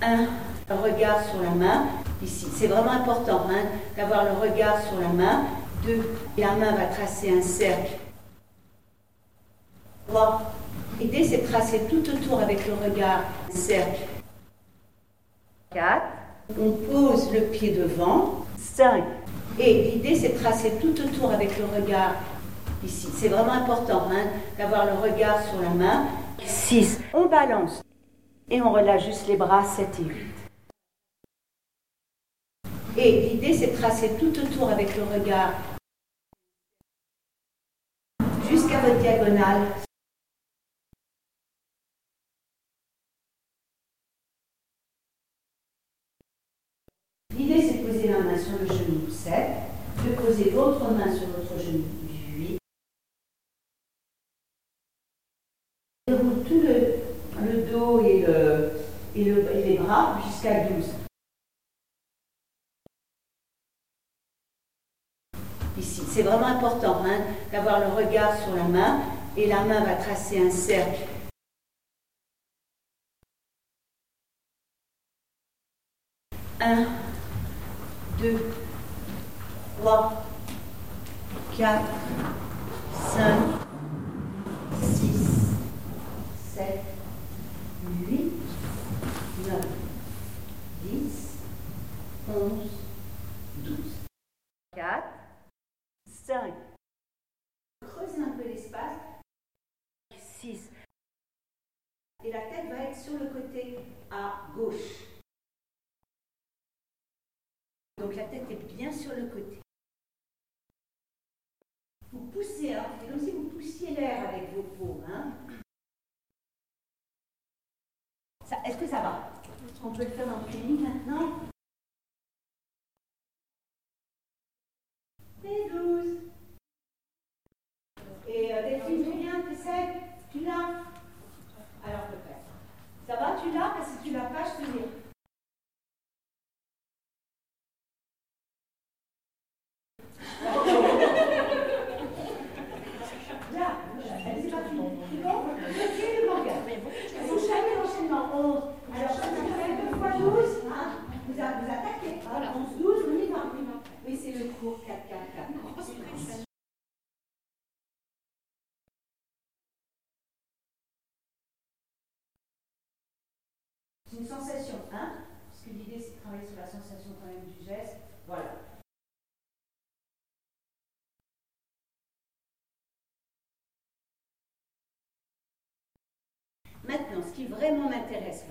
Un regard sur la main, ici. C'est vraiment important d'avoir le regard sur la main. 2, la main va tracer un cercle. 3, l'idée c'est de tracer tout autour avec le regard un cercle. 4, on pose le pied devant. 5, et l'idée c'est de tracer tout autour avec le regard ici. C'est vraiment important d'avoir le regard sur la main. 6, on balance et on relâche juste les bras. 7 et 8. Et l'idée c'est de tracer tout autour avec le regard jusqu'à votre diagonale. L'idée c'est de poser la main sur le genou 7, de poser l'autre main sur votre genou 8. Déroule tout le dos et les bras jusqu'à 12. Ici, c'est vraiment important d'avoir le regard sur la main et la main va tracer un cercle. 1, 2, 3, 4, 5, 6, 7, 8, 9, 10, 11, 12. 4, 5. Creusez un peu l'espace. 6. Et la tête va être sur le côté à gauche. Donc la tête est bien sur le côté. Vous poussez, c'est comme si vous poussiez l'air avec vos paumes. Est-ce que ça va? On peut le faire en clinique maintenant. Et 12. Et Delphine, tu viens, tu essaies? Tu l'as? Alors peut-être. Ça va, tu l'as? Parce que si tu l'as pas, je te dis. Là, c'est pas fini. C'est bon? Ok, le langage. Enchaînez l'enchaînement. 11. Alors, ça fait 2 fois 12. Vous attaquez. 11, 12, on y va. Oui, c'est le cours 4, 4, 4. C'est une sensation, parce que l'idée c'est de travailler sur la sensation quand même du geste. Voilà. Maintenant, ce qui vraiment m'intéresse,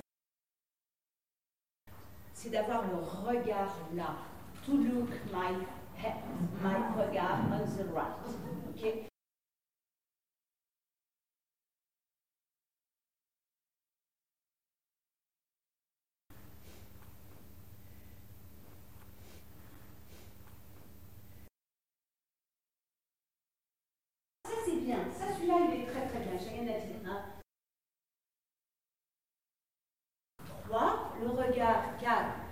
c'est d'avoir le regard là. To look my regard on the right. Okay? Ça c'est bien. Ça, celui-là, il est très très bien. J'ai rien à dire. 3, le regard 4.